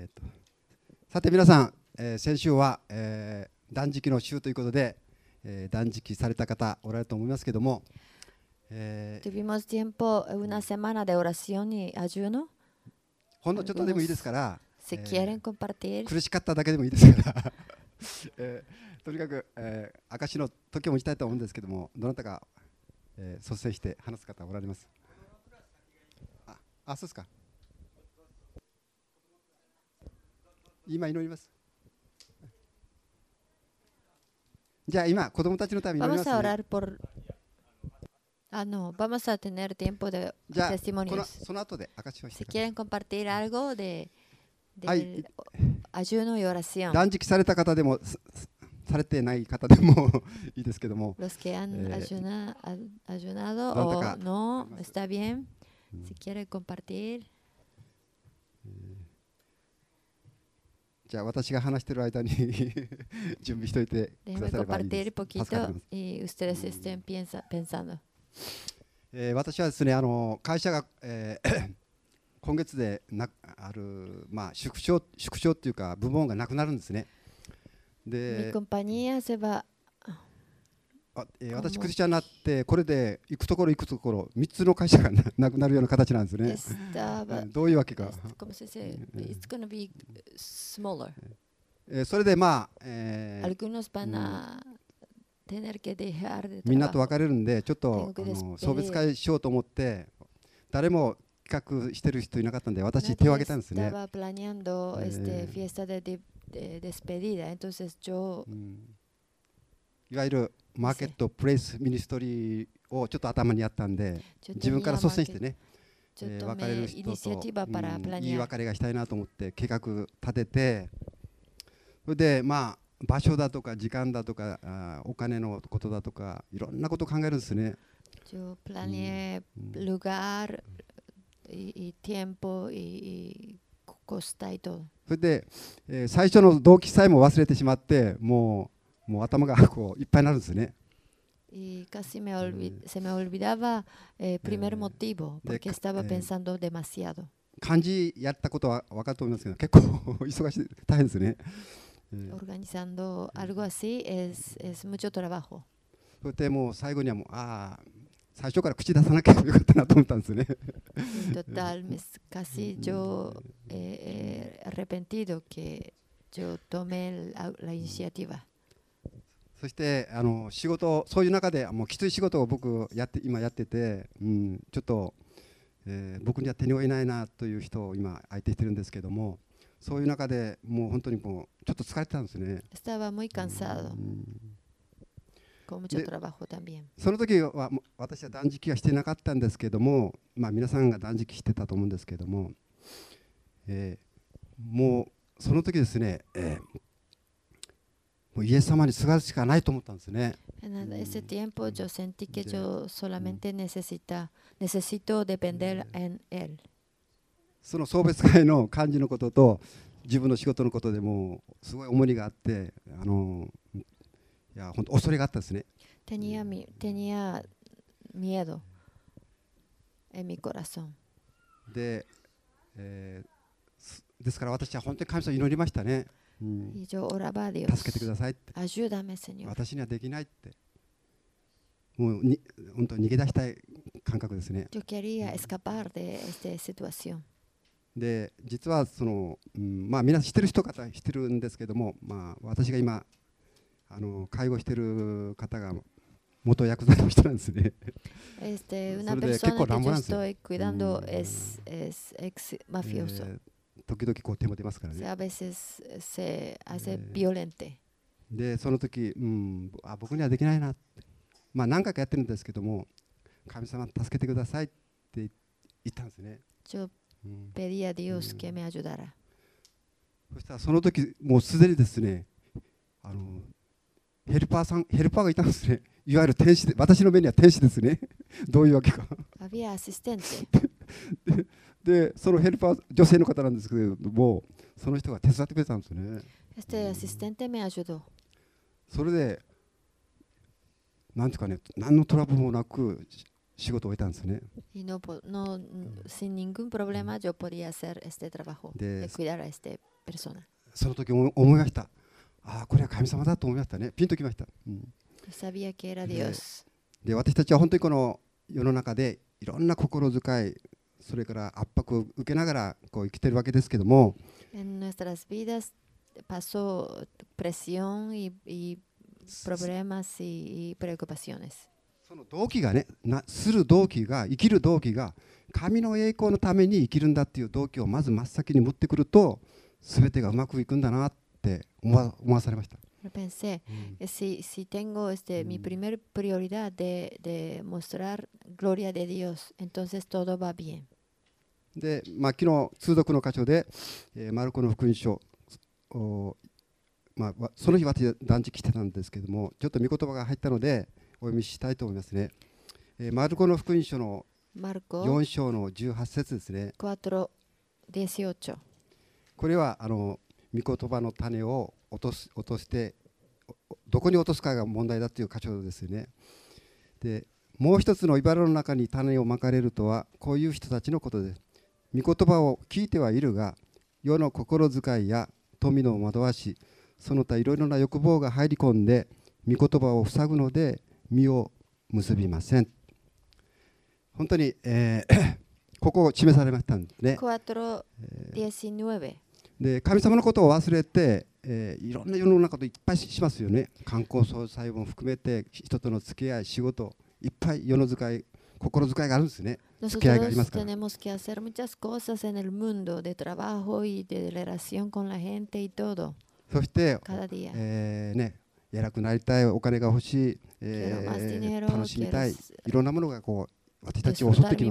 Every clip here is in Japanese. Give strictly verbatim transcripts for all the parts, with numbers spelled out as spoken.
えー、とさて皆さん、えー、先週は、えー、断食の週ということで、えー、断食された方おられると思いますけども、えー、 Tuvimos tiempo, una semana de oración y ayuno. ほんのちょっとでもいいですから、 Si え quieren ー、 compartir, 苦しかっただけでもいいですから、えー、とにかく、えー、証の時を持ちたいと思うんですけども、どなたか、えー、率先して話す方おられます。あ、あ、そうですか。今祈ります。じゃあ今子供たちのために祈ります、ね。 vamos a orar por. Ah, no, vamos a tener tiempo de じゃあこの testimonios. その後で証をして Si ください。 quieren compartir algo de, はい、 del ayuno y oración. 断食された方でもさされてない方でもいいですけども、 Los que han Eh, ayuna- a- ayunado どなた o か no, あります。 está bien. うん Si quieren compartir, じゃあ私が話している間に準備しておいてくだ déjenme さればいいで compartir す。助かり poquito ます。 y ustedes estén piensa- pensando. えー私はですね、あの会社が、えー今月でなある、まあ、縮小縮小っていうか部門がなくなるんですね。 Mi で、 compañía se va. あえー私クリスチャンになってこれで行くところ行くところみっつの会社が な, なくなるような形なんですね。 Estaba, どういうわけか。 ¿cómo se dice? It's going to be smaller. えーそれでまあ、えー Algunos van a tener que dejar de みんなと trabajo. 別れるんでちょっと Tengo que あの despedir. 送別会しようと思って誰も企画してる人いなかったんで私手を挙 Nadie げたんですね。 estaba planeando este Eh. fiesta de, de- de despedida. Entonces yo うんいわゆるマーケットプレイスミニストリーをちょっと頭にあったんで yo 自分から tenía 率先してね、 yo えー別れ tomé る人と、 iniciativa para うんいい planear. 別れがしたいなと思って計画立てて、それでまあ場所だとか時間だとかあお金のことだとかいろんなことを考えるんですね。 Yo planeé lugar y, y tiempo y, y costa y todo. それで、えー最初の動機さえも忘れてしまってもうもう頭がこういっぱいになるんですね。 Y casi me olvi- se me olvidaba el primer Eh, motivo, de porque ca- estaba eh, pensando demasiado. 漢字やったことは分かると思いますけど結構忙しい大変ですね。えー Organizando algo así es, es mucho trabajo. それでもう最後にはもうああ最初から口出さなきゃよかったなと思ったんですね。 En total, me s- casi yo eh, he arrepentido que yo tomé el- la, la iniciativa. そしてあの仕事そういう中でもうきつい仕事を僕やって今やってて、うん、ちょっと、えー僕には手に負えないなという人を今相手してるんですけども、そういう中でもう本当にもうちょっと疲れてたんですね。 Estaba muy cansado, うん con mucho De- trabajo también. その時はもう私は断食はしてなかったんですけども、まあ、皆さんが断食してたと思うんですけども、えーもうその時ですね、えーもうイエス様にすがるしかないと思ったんですね。 En ese tiempo yo sentí que Ya. yo solamente necesita, necesito depender en Él. その送別会の幹事のことと自分の仕事のことでもすごい重荷があって、あのいや本当恐れがあったですね。 Tenía, mi- tenía miedo en mi corazón. で、えーすですから私は本当に神様に祈りましたね。うん Y yo oraba a Dios. 助けてくださいって。 Ayúdame, Señor. 私にはできないって。もうに本当に逃げ出したい感覚ですね。 Yo quería escapar de esta situación. で実はその、うんまあ、皆知ってる人方知ってるんですけども、まあ、私が今あの介護してる方が元ヤクザの人なんですね。 Este, una それで結 persona 構 que 乱暴 yo なんですよ。 estoy cuidando Mm. es, es ex mafioso. えー時々こう手も出ますから O ね。 sea, a veces se hace Eh. violente. でその時、うん、あ僕にはできないなって、まあ、何回かやってるんですけども神様助けてくださいって言ったんですね。 Yo うん、 pedí a Dios que me ayudara. そしたらその時もうすでにですねあのヘルパーさんヘルパーがいたんですね。いわゆる天使で私の目には天使ですね。どういうわけか。 Había asistente. でそのヘルパー女性の方なんですけれどもその人が手伝ってくれたんですね。 Este asistente me ayudó. それでなんていうかね何のトラブルもなく仕事を終えたんですね。 Y no, po- no, n- sin ningún problema yo podía hacer este trabajo De- de cuidar a este persona. その時思いました。ああ、これは神様だと思いましたね。ピンときました。うん、 Sabía que era Dios. で、私たちは本当にこの世の中でいろんな心遣い、それから圧迫を受けながらこう生きてるわけですけども、 En nuestras vidas pasó presión y, y problemas y, y preocupaciones. その動機がね、なする動機が、生きる動機が神の栄光のために生きるんだっていう動機をまず真っ先に持ってくると、全てがうまくいくんだなって思わ、思わされました。 Yo pensé, eh, si, si tengo este, mi primer prioridad de, de mostrar gloria de Dios, entonces todo va bien. で、まあ、昨日通読の箇所で、えー、マルコの福音書、お、まあ、その日私断食してたんですけども、ちょっと御言葉が入ったのでお読みしたいと思いますね。えー、マルコの福音書のよん章のじゅうはち節ですね。 cuatro dieciocho。 これはあの御言葉の種を落とす、落としてどこに落とすかが問題だという箇所ですよね。で、もう一つの茨の中に種をまかれるとはこういう人たちのことです。御言葉を聞いてはいるが、世の心遣いや富の惑わし、その他いろいろな欲望が入り込んで御言葉を塞ぐので実を結びません。本当に、えー、ここを示されましたんですね。 cuatro diecinueve。 で、神様のことを忘れて、えー、いろんな世の中といっぱいしますよね。観光総裁も含めて人との付き合い、仕事、いっぱい世の遣い、心遣いがあるんですね。付き合いがありますから。 Nosotros tenemos que hacer muchas cosas en el mundo de trabajo y de relación con la gente y todo. そして、 cada día. えー、ね、偉くなりたい、お金が欲しい、えー、楽しみたい、いろんなものがこう私たちを襲ってきます。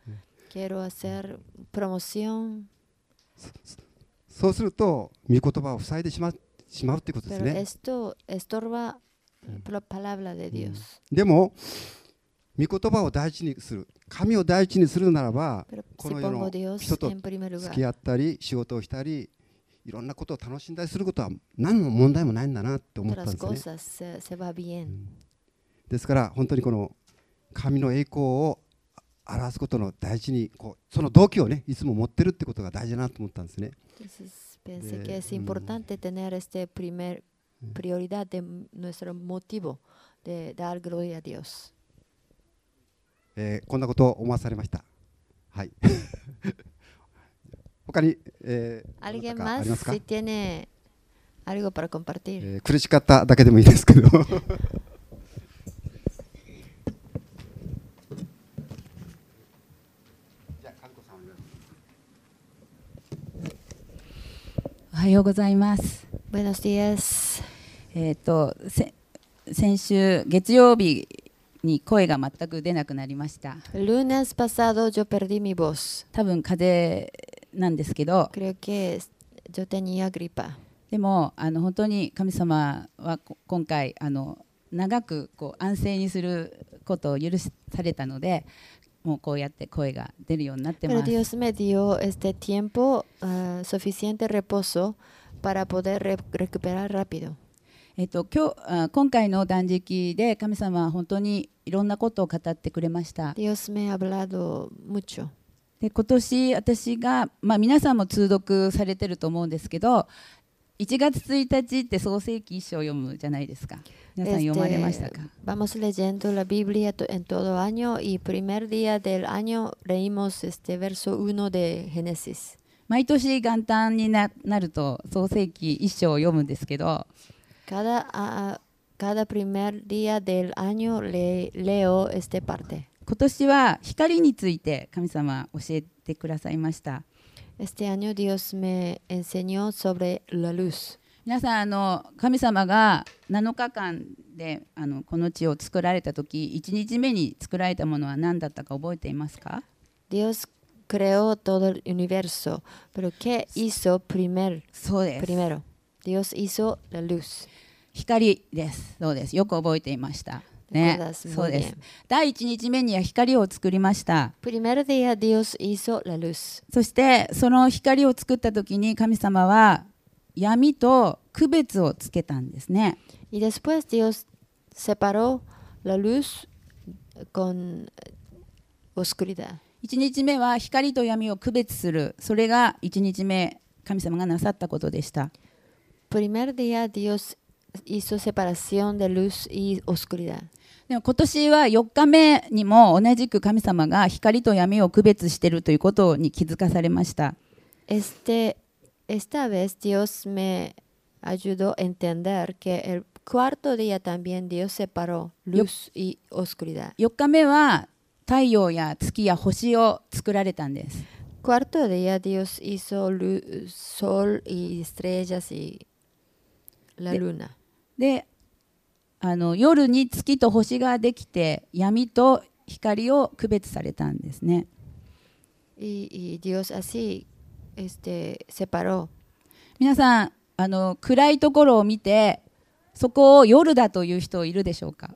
Quiero hacer promoción. そうすると、御言葉を塞いでしまう、しまうということですね。 Esto estorba la palabra de Dios. でも、御言葉を大事にする、神を第一にするならば、この世の人と付き合ったり、仕事をしたり、いろんなことを楽しんだりすることは何の問題もないんだなって思ったんですね。ですから、本当にこの神の栄光を表すことの大事にこうその動機をねいつも持ってるってことが大事だなと思ったんですね。 Pensé que es importante tener este primer prioridad de nuestro motivo de dar gloria a Dios. えー、こんなことを思わされました。はい。他に、えー、 ¿Alguien más si tiene algo para compartir? えー、苦しかっただけでもいいですけど。 おはようございます。 Buenos días. えっと先週月曜日に声が全く出なくなりました。 Lunes pasado yo perdí mi voz. 多分風邪なんですけど。 Creo que yo tenía gripa. でもあの本当に神様は今回あの長くこう安静にすることを許されたので。もうこうやって声が出るようになってます。 Pero Dios me dio este tiempo, uh, suficiente reposo para poder re recuperar rápido. えっと今日今回の断食で神様は本当にいろんなことを語ってくれました。 Dios me ha hablado mucho. で今年私がまあ皆さんも通読されてると思うんですけど、いちがつついたちって創世記一章を読むじゃないですか。皆さん読まれましたか？ Vamos leyendo la Biblia en todo año y primer día del año leímos este verso uno de Génesis. 毎年元旦に な, なると創世記一章を読むんですけど、 cada, uh, cada primer día del año le, leo esta parte. 今年は光について神様教えてくださいました。 Este año Dios me enseñó sobre la luz. 皆さんあの神様がなのかかんであのこの地を作られたとき、いちにちめに作られたものは何だったか覚えていますか？ Dios creó todo el universo, pero ¿qué hizo primer, そうです。 primero? Dios hizo la luz. 光です。そうです。よく覚えていました。ね、そうです。第一日目には光を作りました。 Primer día Dios hizo la luz. そしてその光を作ったときに神様は闇と区別をつけたんですね。 Y después Dios separó la luz con oscuridad. 一日目は光と闇を区別する。それが一日目神様がなさったことでした。 Primer día Dios hizo separación de luz y oscuridad. でも今年はよっかめにも同じく神様が光と闇を区別しているということに気づかされました。 Este, esta vez Dios me ayudó a entender que el cuarto día también Dios separó luz y oscuridad. よっかめは太陽や月や星を作られたんです。 Cuarto día Dios hizo luz, sol y estrellas y la luna. で、あの夜に月と星ができて闇と光を区別されたんですね。 Y, y Dios así este, separó. 皆さんあの暗いところを見てそこを夜だという人いるでしょうか。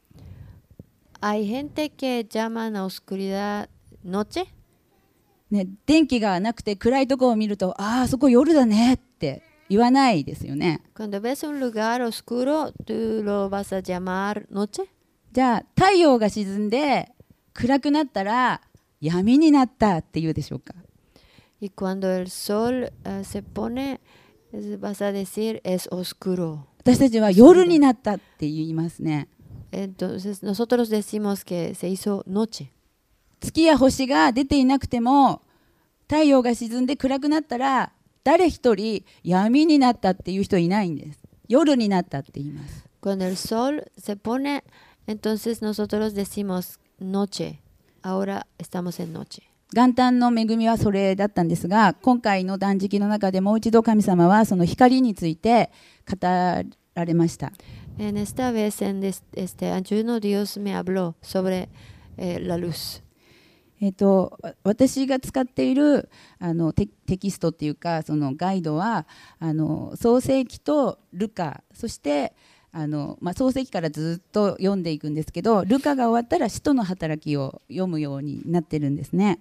Hay gente que llama a la oscuridad noche. ね、電気がなくて暗いところを見るとああそこ夜だねって言わないですよね。 Cuando ves un lugar oscuro, ¿tú lo vas a llamar noche? じゃあ太陽が沈んで暗くなったら闇になったって言うでしょうか。 Y cuando el sol uh, se pone, vas a decir es oscuro. 私たちは夜になったって言いますね。 Entonces nosotros decimos que se hizo noche. 月や星が出ていなくても太陽が沈んで暗くなったら誰一人闇になったっていう人いないんです。夜になったって言います。 Cuando el sol se pone, entonces nosotros decimos noche. Ahora estamos en noche. 元旦の恵みはそれだったんですが、今回の断食の中でもう一度神様はその光について語られました。 En esta vez en este ayuno Dios me habló sobre eh, la luz. えー、と私が使っているあの テ, テキストっていうかそのガイドはあの創世記とルカ、そしてあの、まあ、創世記からずっと読んでいくんですけど、ルカが終わったら使徒の働きを読むようになってるんですね。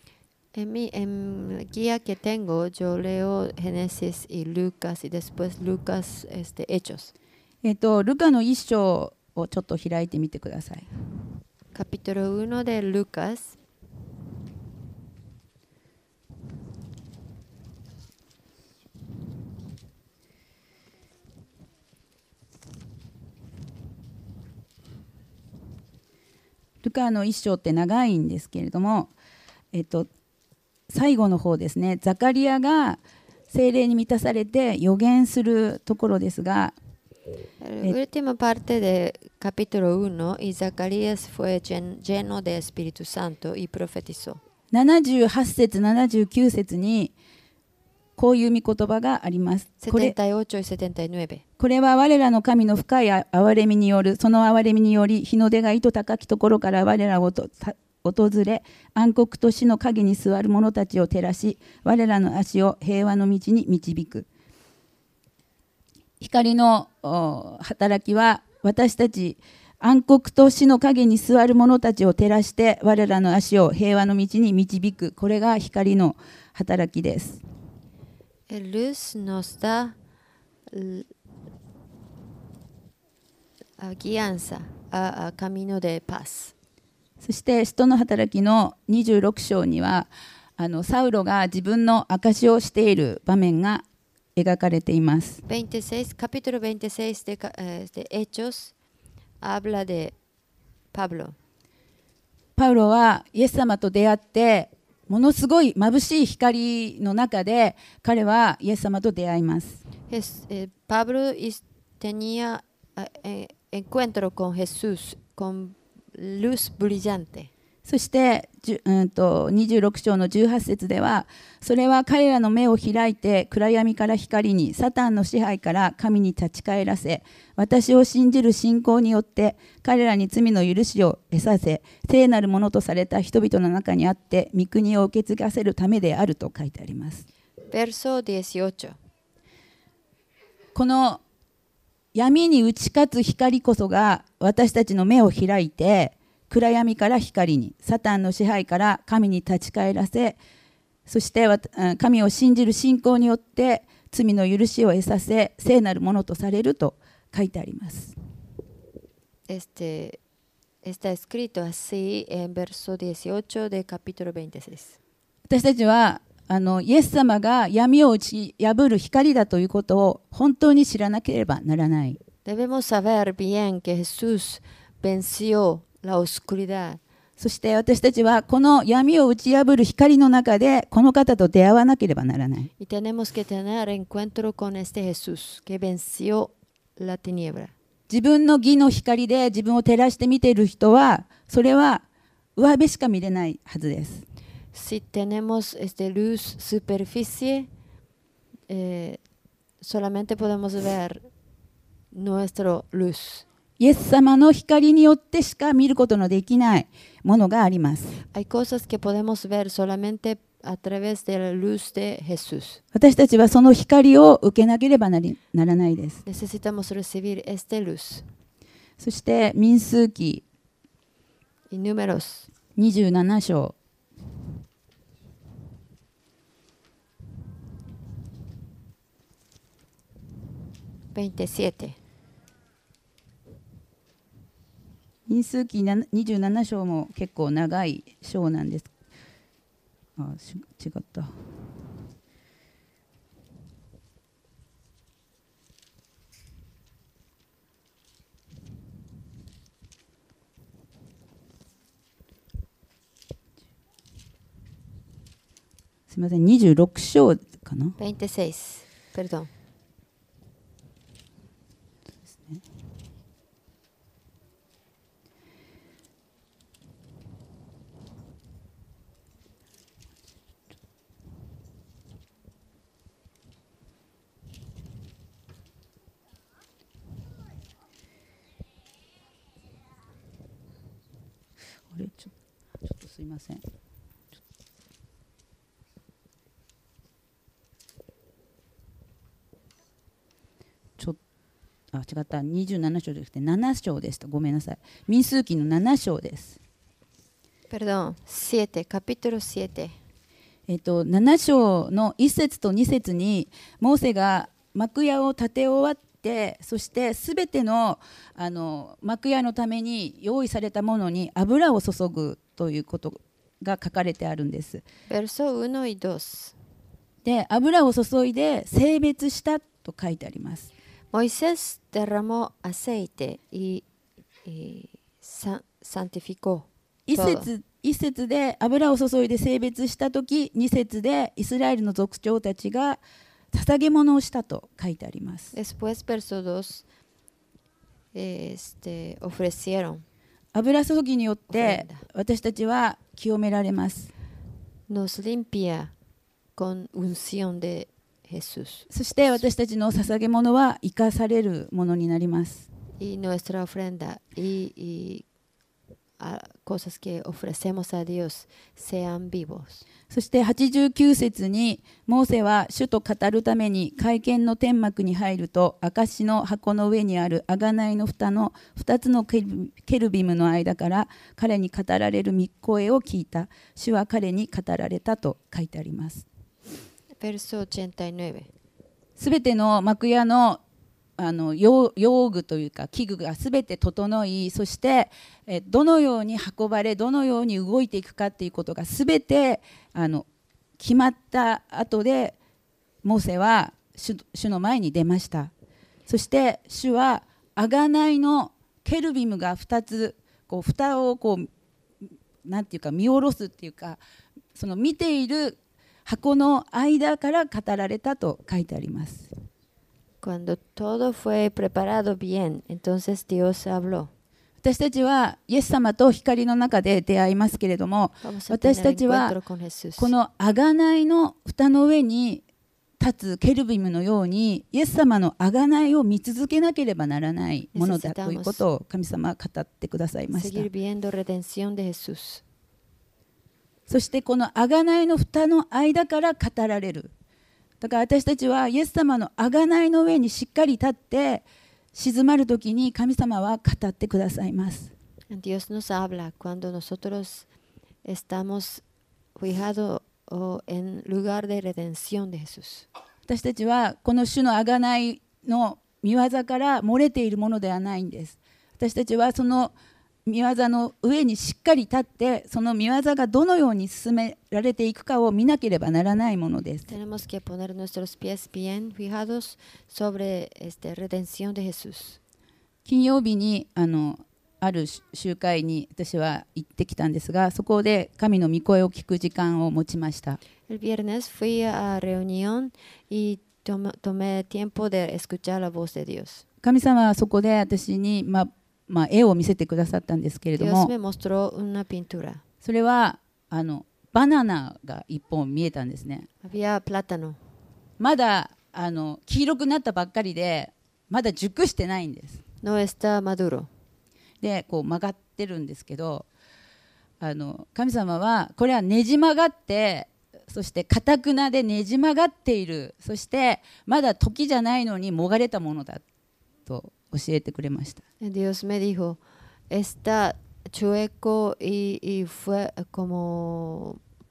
En mi en guía que tengo, yo leo Génesis y Lucas y después Lucas este, Hechos. えー、とルカの一章をちょっと開いてみてください。 Capítulo uno de Lucas. ルカの一章って長いんですけれども、えっと、最後の方ですね、ザカリアが聖霊に満たされて予言するところですが、 La última parte de capítulo uno, y Zacarías fue lleno de Espíritu Santo y profetizó. ななじゅうはち節ななじゅうきゅう節にこういう御言葉があります。これ、 setenta y ocho y setenta y nueve. これは我らの神の深い憐れみによる、その憐れみにより日の出が糸高きところから我らをと訪れ、暗黒と死の影に座る者たちを照らし、我らの足を平和の道に導く。光の働きは私たち暗黒と死の影に座る者たちを照らして我らの足を平和の道に導く。これが光の働きです。 El luz nos da guianza a, a camino de paz. そして使徒の働きのにじゅうろく章にはあのサウロが自分の証しをしている場面が描かれています。 veintiséis, capítulo veintiséis de, de Hechos habla de Pablo. パウロはイエス様と出会ってものすごい眩しい光の中で彼はイエス様と出会います。 Es, eh, Pablo tenía eh, encuentro con Jesús con luz brillante. そして、うんとにじゅうろく章のじゅうはち節ではそれは彼らの目を開いて暗闇から光にサタンの支配から神に立ち返らせ、私を信じる信仰によって彼らに罪の許しを得させ、聖なるものとされた人々の中にあって御国を受け継がせるためであると書いてあります。 Verso dieciocho. この闇に打ち勝つ光こそが私たちの目を開いて暗闇から光に、サタンの支配から神に立ち返らせ、そして神を信じる信仰によって罪の許しを得させ、聖なるものとされると書いてあります。 Este, está escrito así en verso dieciocho de capítulo veintiséis. 私たちはあのイエス様が闇を打ち破る光だということを本当に知らなければならない。 Debemos saber bien que Jesús venció la oscuridad. そして私たちはこの闇を打ち破る光の中でこの方と出会わなければならない。 Y tenemos que tener encuentro con este Jesús que venció la tiniebla. 自分の義の光で自分を照らして見ている人は、それは上辺しか見れないはずです。 Si tenemos este luz superficie, eh, solamente podemos ver nuestra luz. イエス様の光によってしか見ることのできないものがあります。 Hay cosas que podemos ver solamente a través de la luz de Jesús. 私たちはその光を受けなければなりならないです。 Necesitamos recibir esta luz. そして民数記 Y números にじゅうなな章 veintisiete. 民数記にじゅうなな章も結構長い章なんです。あ、違った。すみません、にじゅうろく章かな。 veintiséis, perdón. あれちょ、ちょっとすいません。ちょあ違ったにじゅうなな章じゃなくてなな章でした。ごめんなさい。民数記のなな章です。 Perdón, siete, capítulo siete. えっとなな章のいっ節とに節にモーセが幕屋を建て終わって、そしてすべてのあの幕屋のために用意されたものに油を注ぐということが書かれてあるんです。 Verso uno y dos. で、油を注いで性別したと書いてあります。 Moisés derramó aceite y, y san- santificó 一 todo. 節一節で油を注いで性別したとき、二節でイスラエルの族長たちが捧げ物をしたと書いてあります。 Después, verso dos, este, ofrecieron, 油注ぎによって私たちは清められます。 nos limpia con unción de Jesús. そして私たちの捧げ物は生かされるものになります。 Y nuestra ofrenda y, y a, cosas que ofrecemos a Dios sean vivos. そしてはちじゅうきゅう節にモーセは主と語るために会見の天幕に入ると、証の箱の上にある贖いの蓋のふたつのケルケルビムの間から彼に語られる御声を聞いた。主は彼に語られたと書いてあります。 Verso ochenta y nueve. すべての幕屋のあの 用, 用具というか器具がすべて整い、そしてえどのように運ばれどのように動いていくかということがすべてあの決まった後で、モーセは 主, 主の前に出ました。そして主は贖いのケルビムがふたつ、こう蓋をこうなんていうか見下ろすっていうか、その見ている箱の間から語られたと書いてあります。 Cuando todo fue preparado bien, entonces Dios habló. 私たちはイエス様と光の中で出会いますけれども、 Vamos a 私 tener たちは encuentro con Jesús. この贖いの蓋の上に立つケルビムのように、イエス様の贖いを見続けなければならないものだということを神様は語ってくださいました。 Seguir viendo redención de Jesús. そしてこの贖いの蓋の間から語られる。だから私たちはイエス様の贖いの上にしっかり立って静まるときに神様は語ってくださいます。 Dios nos habla cuando nosotros estamos fijados en lugar de redención de Jesús. 私たちはこの主の贖いの御業から漏れているものではないんです。私たちはその御業の上にしっかり立って、その御業がどのように進められていくかを見なければならないものです。 Tenemos que poner nuestros pies bien fijados sobre esta redención de Jesús. 金曜日にあのある集会に私は行ってきたんですが、そこで神の御声を聞く時間を持ちました。 El viernes fui a reunión y tomé, tomé tiempo de escuchar la voz de Dios. 神様はそこで私に、まあまあ、絵を見せてくださったんですけれども、 Dios me mostró una pintura. それはあのバナナが一本見えたんですね。 Había plátano. まだあの黄色くなったばっかりで、まだ熟してないんです。 No está maduro. でこう曲がってるんですけど、あの神様はこれはねじ曲がって、そしてかたくなでねじ曲がっている、そしてまだ時じゃないのにもがれたものだと教えてくれました。 Dios me dijo, está chueco y, y fue como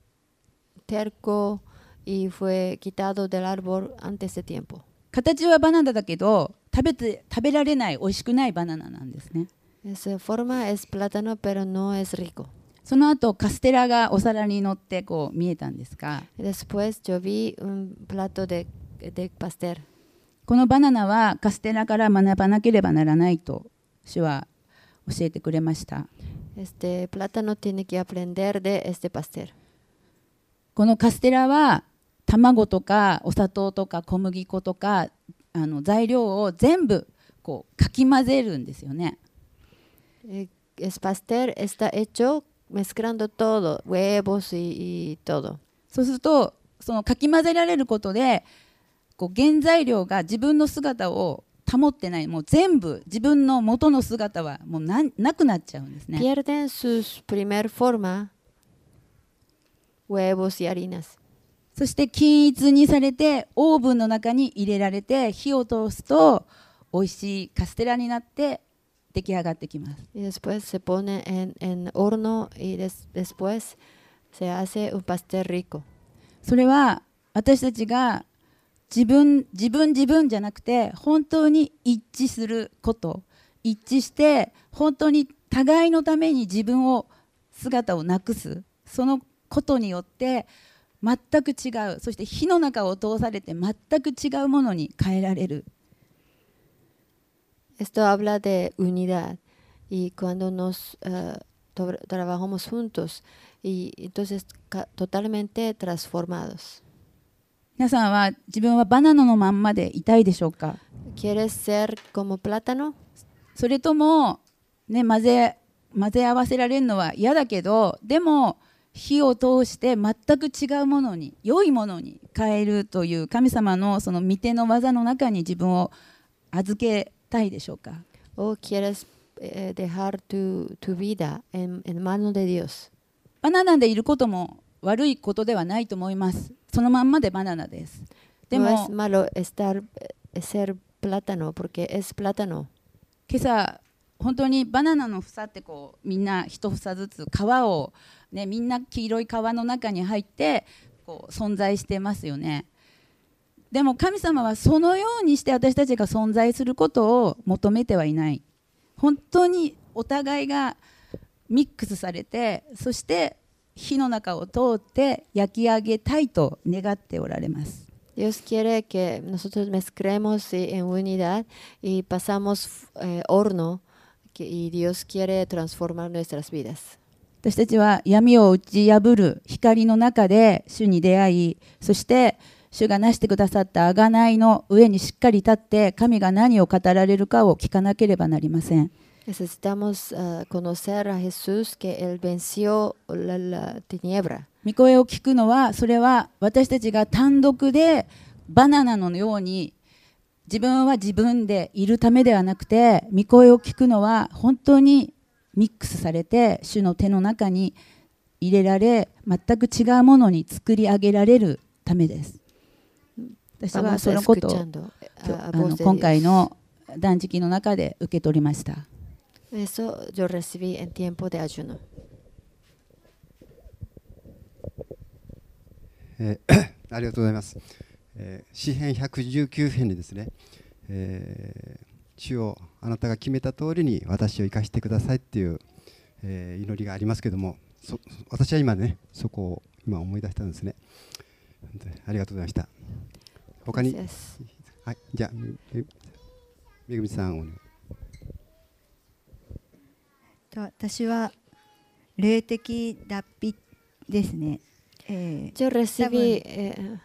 terco y fue quitado del árbol antes de tiempo. 形はバナナだけど、食べて食べられない、美味しくないバナナなんですね。 Esa forma es plátano, pero no es rico. その後カステラがお皿に乗ってこう見えたんですが、 Después yo vi un plato de, de pastel. このバナナはカステラから学ばなければならないと主は教えてくれました。 Este plátano tiene que aprender de este pastel. このカステラは卵とかお砂糖とか小麦粉とかあの材料を全部こうかき混ぜるんですよね。 El pastel está hecho mezclando todo, huevos y, y todo. そうするとそのかき混ぜられることで、こう原材料が自分の姿を保ってない、もう全部自分の元の姿はもう な, なくなっちゃうんですね。 Pierden su primer forma, huevos y harinas. そして均一にされてオーブンの中に入れられて火を通すと美味しいカステラになって出来上がってきます。 Y después se pone en, en horno y des, después se hace un pastel rico. それは私たちが自分自分自分じゃなくて、本当に一致すること、一致して本当に互いのために自分を姿をなくす、そのことによって全く違う、そして火の中を通されて全く違うものに変えられる。 Esto habla de unidad y cuando nos uh, to- trabajamos juntos y entonces ca- totalmente transformados. 皆さんは自分はバナナのまんまでいたいでしょうか。 ¿Quieres ser como plátano? それとも、ね、混ぜ混ぜ合わせられるのは嫌だけど、でも火を通して全く違うものに、良いものに変えるという神様のその御手の技の中に自分を預けたいでしょうか。 ¿O quieres eh, dejar tu, tu vida en, en manos de Dios? バナナでいることも悪いことではないと思います。そのまんまでバナナです。で No も es malo estar, eh, ser plátano porque es plátano. 今朝本当にバナナの房ってこうみんな一房ずつ皮を、ね、みんな黄色い皮の中に入ってこう存在してますよね。でも神様はそのようにして私たちが存在することを求めてはいない。本当にお互いがミックスされて、そして火の中を通って焼き上げたいと願っておられます。 Dios quiere que nosotros mezclemos sí, en unidad y pasamos eh, horno que, y Dios quiere transformar nuestras vidas. 私たちは闇を打ち破る光の中で主に出会い、そして主がなしてくださった贖いの上にしっかり立って神が何を語られるかを聞かなければなりません。 Necesitamos uh, conocer a Jesús que Él venció la, la tiniebla. 御声を聞くのは、それは私たちが単独でバナナのように自分は自分でいるためではなくて、御声を聞くのは本当にミックスされて主の手の中に入れられ、全く違うものに作り上げられるためです。私はそのことを escuchando a あ voz の de 今回 Dios. の断食の中で受け取りました。 Eso yo recibí en tiempo de ayuno. えーありがとうございます。えー詩編ひゃくじゅうきゅう編にですね、えー主をあなたが決めた通りに私を生かしてくださいっていう、 えー祈りがありますけども、そ私は今ねそこを今思い出したんですね。ありがとうございました。他に、 Gracias. はい、じゃあめめぐみさんを、ね、 と私は霊的脱皮ですね。えー Yo recibí eh,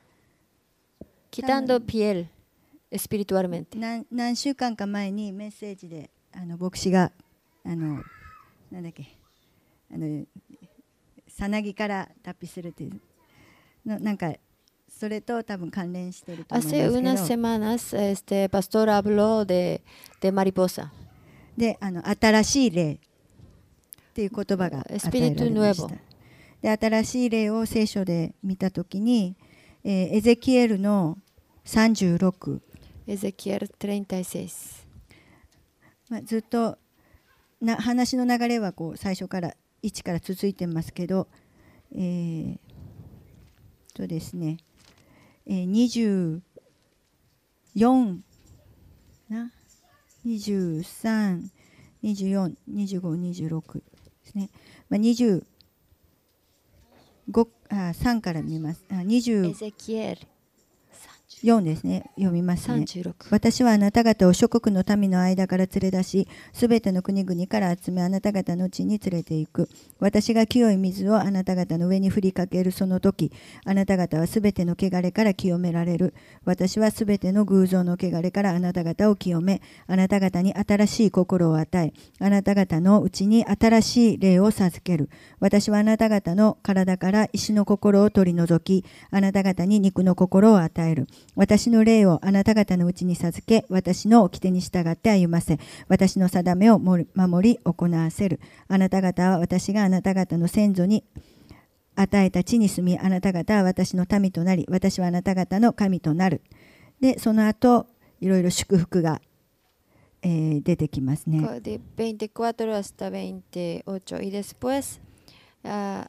quitando piel espiritualmente. 何何週間か前にメッセージであの牧師があのなんだっけあのさなぎから脱皮するっていうのなんかそれと多分関連していると思いますけ Hace ど、 unas semanas, este pastor habló de, de mariposa. であの新しい霊っていう言葉が与えられました。で新しい霊を聖書で見たときに、えーエゼキエルのさんじゅうろく、 Ezequiel treinta y seis. まあ、ずっとな話の流れはこう最初からいちから続いてますけど、えー、とですね、えー、にじゅうよんなにじゅうさん、にじゅうよん、にじゅうご、にじゅうろくですね。まあ、にじゅうごあさんから見ます。あにじゅう Ezequiel よんですね。読みますね。 さんじゅうろく. 私はあなた方を諸国の民の間から連れ出し、すべての国々から集めあなた方の地に連れて行く。私が清い水をあなた方の上に振りかけるその時、あなた方はすべての汚れから清められる。私はすべての偶像の汚れからあなた方を清め、あなた方に新しい心を与え、あなた方のうちに新しい霊を授ける。私はあなた方の体から石の心を取り除き、あなた方に肉の心を与える。私の霊をあなた方のうちに授け、私の掟に従って歩ませ、私の定めを守り行わせる。あなた方は私があなた方の先祖に与えた地に住み、あなた方は私の民となり、私はあなた方の神となる。で、その後、いろいろ祝福が、えー出てきますね。 De veinticuatro hasta veintiocho. Y después ah,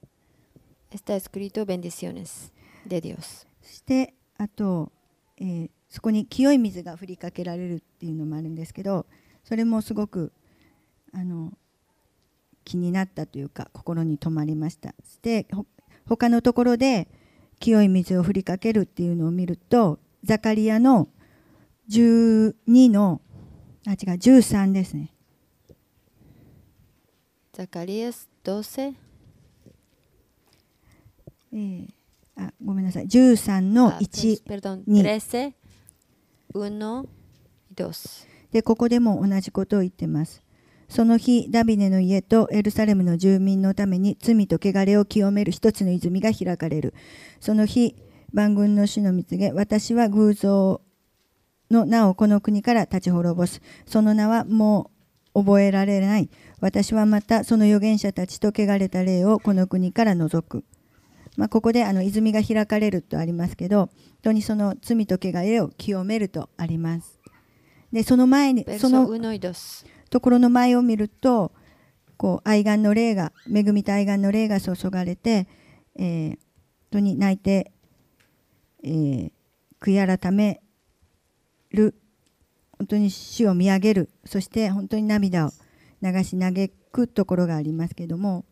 está escrito bendiciones de Dios. そしてあと、えーそこに清い水が振りかけられるっていうのもあるんですけど、それもすごくあの気になったというか心に留まりました。そしてほ他のところで清い水を振りかけるっていうのを見ると、ザカリアのじゅうにのあ違うじゅうさんですね。 Zacarías doce. えーあごめんなさいじゅうさんの ah, いち perdón, に trece, uno y dos. でここでも同じことを言ってます。その日ダビデの家とエルサレムの住民のために罪と汚れを清める一つの泉が開かれる。その日万軍の主の御告げ、私は偶像の名をこの国から立ち滅ぼす。その名はもう覚えられない。私はまたその預言者たちと汚れた霊をこの国から除く。まあ、ここであの泉が開かれるとありますけど、本当にその罪と汚れを清めるとあります。でその前に Verso その uno y dos. ところの前を見ると、こう愛願の霊が恵みと愛願の霊が注がれて、えー、本当に泣いて、えー、悔い改める、本当に主を見上げる、そして本当に涙を流し嘆くところがありますけども、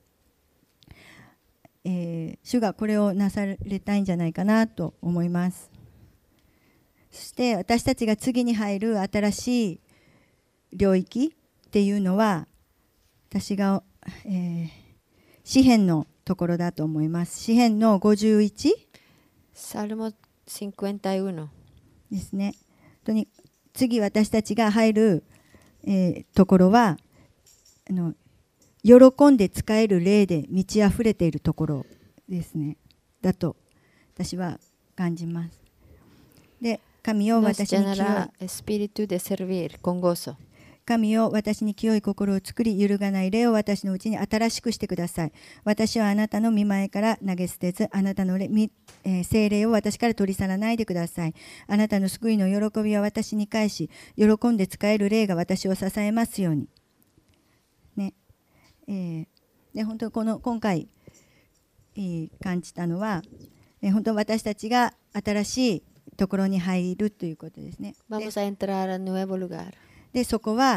えー、主がこれをなされたいんじゃないかなと思います。そして私たちが次に入る新しい領域っていうのは、私が、えー、詩編のところだと思います。詩編のごじゅういち Salmo cincuenta y uno. ですね。本当に次私たちが入る、えー、ところはあの喜んで使える霊で満ち溢れているところですね。だと私は感じます。で、神を Nos 私に清い llenará espíritu de servir con gozo. 神を私に清い心を作り、揺るがない霊を私のうちに新しくしてください。私はあなたの御前から投げ捨てず、あなたの霊、えー、聖霊を私から取り去らないでください。あなたの救いの喜びは私に返し、喜んで使える霊が私を支えますように。ね。えー、で本当にこの今回、えー、感じたのは、えー、本当私たちが新しいところに入るということですね。で Vamos a entrar a nuevo lugar. でそこは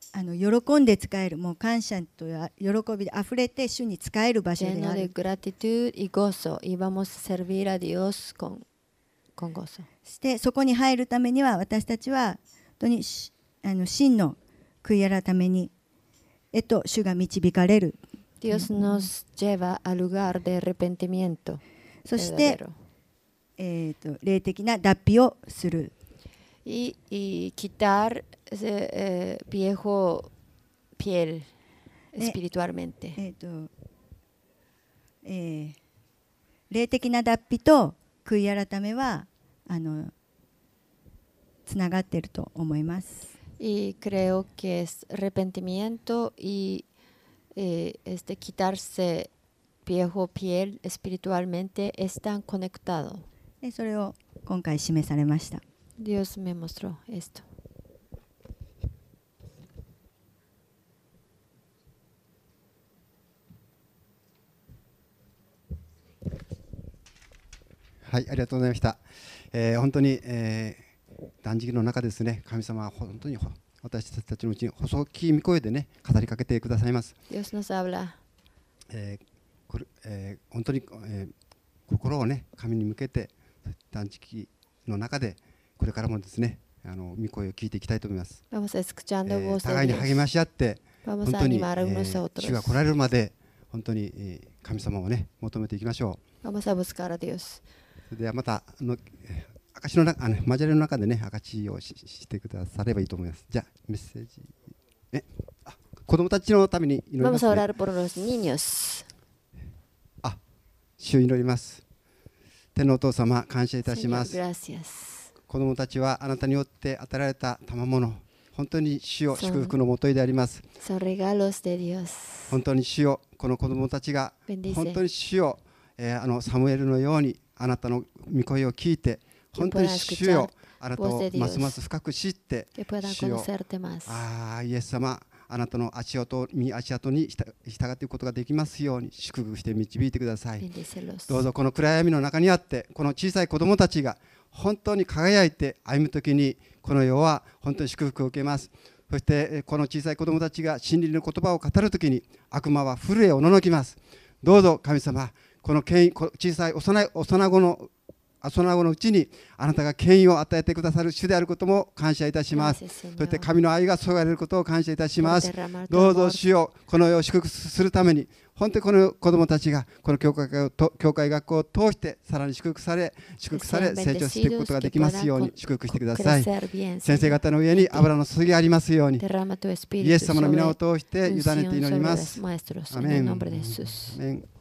あの喜んで使える、もう感謝と喜びであふれて主に使える場所で lleno あ de る。 gratitud y gozo, y vamos a servir a Dios con, con gozo. そしてそこに入るためには私たちは本当にしあの真の悔い改めにへと主が導かれる。 Dios nos lleva al lugar de arrepentimiento そして、 verdadero えー、と霊的な脱皮をする。 y, y quitar ese eh, viejo piel espiritualmente. えーとえー霊的な脱皮と悔い改めはあのつながっていると思います。 Y creo que es arrepentimiento y eh, este quitarse viejo piel espiritualmente están conectados. でそれを今回示されました。 Dios me mostró esto. はい、ありがとうございました。えー本当に、えー断食の中ですね、神様は本当にほ私たちのうちに細き御声でね語りかけてくださいます。 Dios nos habla えーこれえー本当に、えー心をね神に向けて断食の中でこれからもですねあの御声を聞いていきたいと思います。 Vamos え escuchando ー voz 互い de に Dios. 励まし合って本 Vamos a 当に、え animar a unos a ー otros. 主が来られるまで本当に、えー神様をね求めていきましょ Vamos a buscar a Dios. う。ではまたあのえー証の中あの交わりの中でね証をししてくださればいいと思います。じゃあメッセージえあ子供たちのために祈りま Vamos す、 a ね。 orar por los niños. あ主を祈ります。天のお父様感謝いたしま Señor, す。 gracias. 子供たちはあなたによって与えられた賜物、本当に主よ祝福のもといであります。 Son regalos de Dios. 本当に主よこの子供たちが Bendice. 本当に主よ、えーあのサムエルのようにあなたの御声を聞いて本当に主よあなたをますます深く知って Que puedan 主よ conocerte más. ああイエス様あなたの足音身足跡に従っていくことができますように祝福して導いてください。 Bendícelos. どうぞこの暗闇の中にあってこの小さい子供たちが本当に輝いて歩むときにこの世は本当に祝福を受けます。そしてえこの小さい子供たちが真理の言葉を語るときに悪魔は震えおののきます。どうぞ神様この権威小さい幼い幼子の幼子のうちにあなたが権威を与えてくださる主であることも感謝いたします。 Gracias, そして Señor. 神の愛が注がれることを感謝いたしま Por す。 derramar tu どうぞ amor. 主よこの世を祝福するために本当にこの子どもたちがこの教会をと教会学校を通してさらに祝福され祝福され成長していくことができますように祝福してください。 Crecer bien, 先生 Señor. 方の上に油の注ぎがありますように Derrama tu イエ espíritu ス様の皆を sobre 通して委ねて unción 祈り sobre ま los す。 maestros. ア En メ el ン。 nombre de Jesús. アメン。